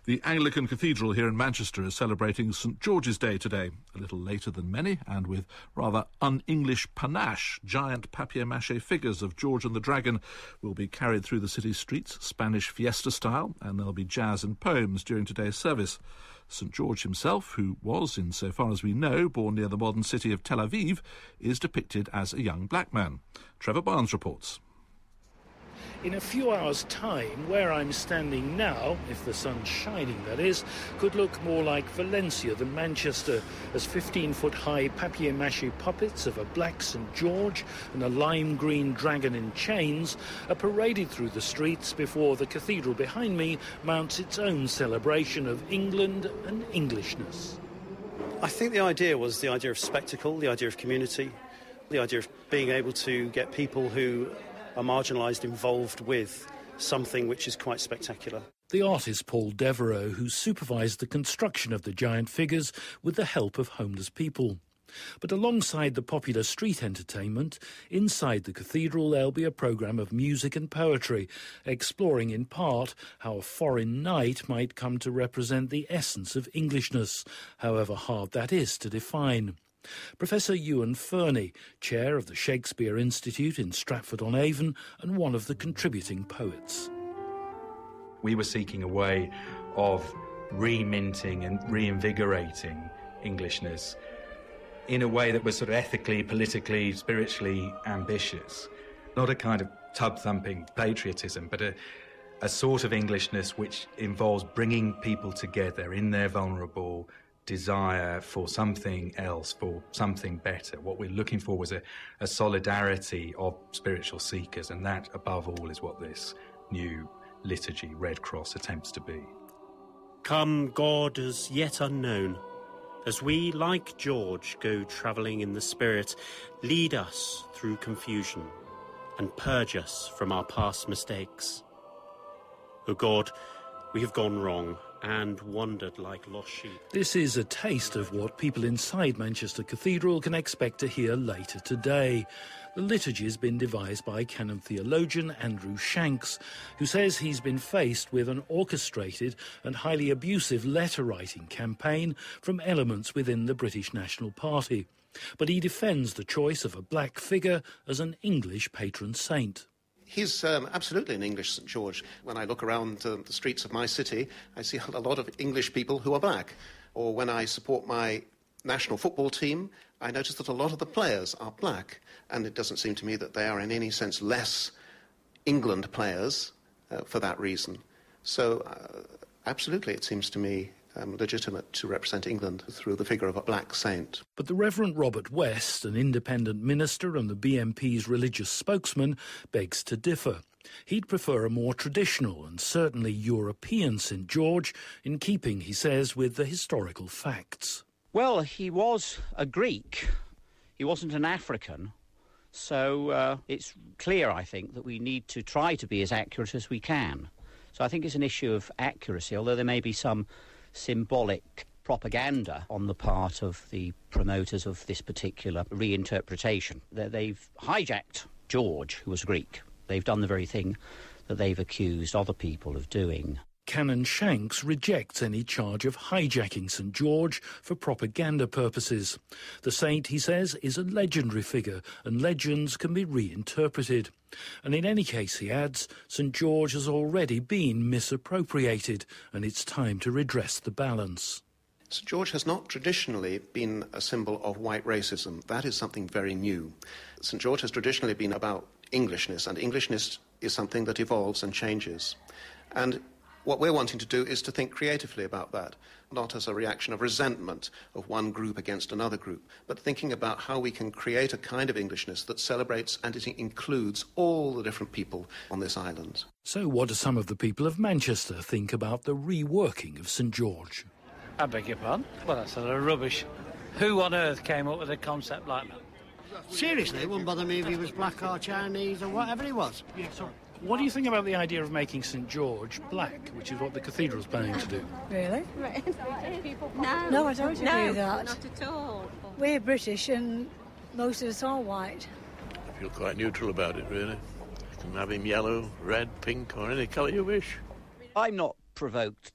The Anglican Cathedral here in Manchester is celebrating St George's Day today, a little later than many, and with rather un-English panache. Giant papier-mâché figures of George and the Dragon will be carried through the city's streets, Spanish fiesta style, and there'll be jazz and poems during today's service. St George himself, who was, insofar as we know, born near the modern city of Tel Aviv, is depicted as a young black man. Trevor Barnes reports. In a few hours' time, where I'm standing now, if the sun's shining that is, could look more like Valencia than Manchester, as 15-foot-high papier-mâché puppets of a black St George and a lime-green dragon in chains are paraded through the streets before the cathedral behind me mounts its own celebration of England and Englishness. I think the idea was the idea of spectacle, the idea of community, the idea of being able to get people who are marginalised involved with something which is quite spectacular. The artist Paul Devereux, who supervised the construction of the giant figures with the help of homeless people. But alongside the popular street entertainment, inside the cathedral there'll be a programme of music and poetry, exploring in part how a foreign night might come to represent the essence of Englishness, however hard that is to define. Professor Ewan Fernie, chair of the Shakespeare Institute in Stratford-on-Avon and one of the contributing poets. We were seeking a way of reminting and reinvigorating Englishness in a way that was sort of ethically, politically, spiritually ambitious. Not a kind of tub-thumping patriotism, but a sort of Englishness which involves bringing people together in their vulnerable desire for something else, for something better. What we're looking for was a solidarity of spiritual seekers, and that, above all, is what this new liturgy, Red Cross, attempts to be. Come, God as yet unknown, as we, like George, go travelling in the Spirit, lead us through confusion and purge us from our past mistakes. O God, we have gone wrong and wandered like lost sheep. This is a taste of what people inside Manchester Cathedral can expect to hear later today. The liturgy has been devised by canon theologian Andrew Shanks, who says he's been faced with an orchestrated and highly abusive letter-writing campaign from elements within the British National Party. But he defends the choice of a black figure as an English patron saint. He's absolutely an English St George. When I look around the streets of my city, I see a lot of English people who are black. Or when I support my national football team, I notice that a lot of the players are black. And it doesn't seem to me that they are in any sense less England players for that reason. So absolutely, it seems to me legitimate to represent England through the figure of a black saint. But the Reverend Robert West, an independent minister and the BNP's religious spokesman, begs to differ. He'd prefer a more traditional and certainly European St George, in keeping, he says, with the historical facts. Well, he was a Greek. He wasn't an African. So it's clear, I think, that we need to try to be as accurate as we can. So I think it's an issue of accuracy, although there may be some symbolic propaganda on the part of the promoters of this particular reinterpretation. They've hijacked George, who was Greek. They've done the very thing that they've accused other people of doing. Canon Shanks rejects any charge of hijacking St George for propaganda purposes. The saint, he says, is a legendary figure, and legends can be reinterpreted. And in any case, he adds, St George has already been misappropriated, and it's time to redress the balance. St George has not traditionally been a symbol of white racism. That is something very new. St George has traditionally been about Englishness, and Englishness is something that evolves and changes. And what we're wanting to do is to think creatively about that, not as a reaction of resentment of one group against another group, but thinking about how we can create a kind of Englishness that celebrates and it includes all the different people on this island. So what do some of the people of Manchester think about the reworking of St George? I beg your pardon? Well, that's a lot of rubbish. Who on earth came up with a concept like that? Seriously, it wouldn't bother me if he was black or Chinese or whatever he was. Yeah, sorry. What do you think about the idea of making St George black, which is what the cathedral's planning to do? Really? No, I don't agree with that. Not at all. We're British and most of us are white. I feel quite neutral about it, really. You can have him yellow, red, pink or any colour you wish. I'm not provoked